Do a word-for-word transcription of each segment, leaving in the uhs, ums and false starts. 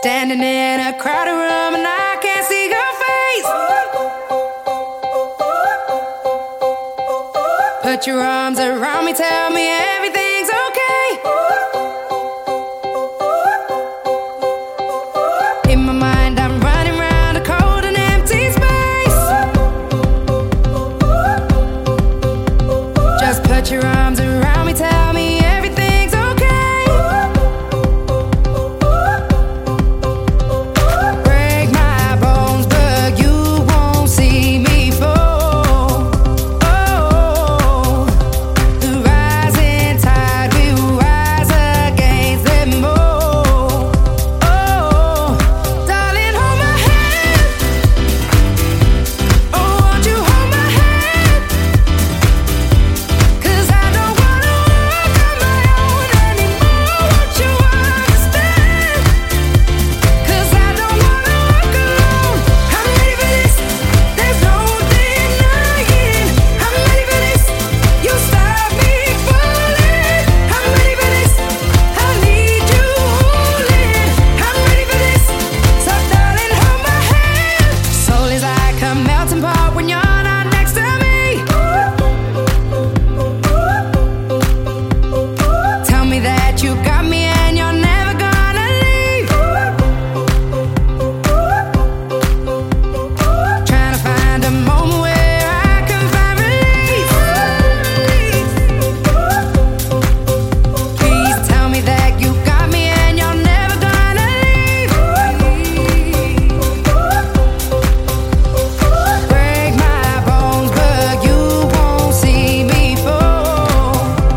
Standing in a crowded room and I can't see your face. Put your arms around me, tell me everything's okay. In my mind I'm running round a cold and empty space. Just put your arms around me, tell me everything's okay. Break my bones, but you won't see me fall. Oh, the rising tide will rise against them all. Oh, darling, hold my hand. Oh, won't you hold my hand? 'Cause I don't wanna walk on my own anymore. Won't you understand? 'Cause I don't wanna walk alone. I'm ready for this. There's no denying. I'm ready for this. You stop me falling. I'm ready for this. I need you holding. I'm ready for this. So darling, hold my hand. Soul is like a melting pot when you're not next to me. Tell me that you got me and you're never gonna leave. Trying to find a moment where I can find relief. Please tell me that you got me and you're never gonna leave. Break my bones, but you won't see me fall.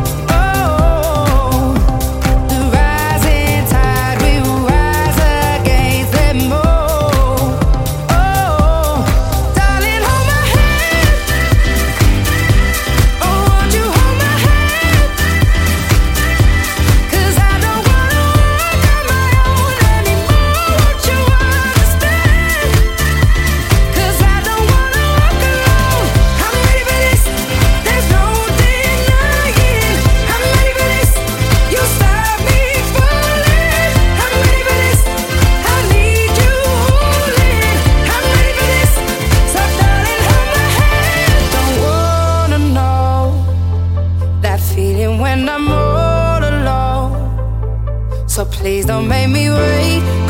Oh, the rising tide will rise against them all. Oh, darling, hold my hand. Oh, won't you hold my hand? 'Cause I don't wanna walk on my own anymore. Won't you understand? 'Cause I don't wanna walk alone. I'm ready for this. There's no denying. I'm ready for this. You stop me falling. I'm ready for this. I need you holding. I'm ready for this. So darling, hold my hand. Don't wanna know that feeling when I'm all alone. So please don't make me wait.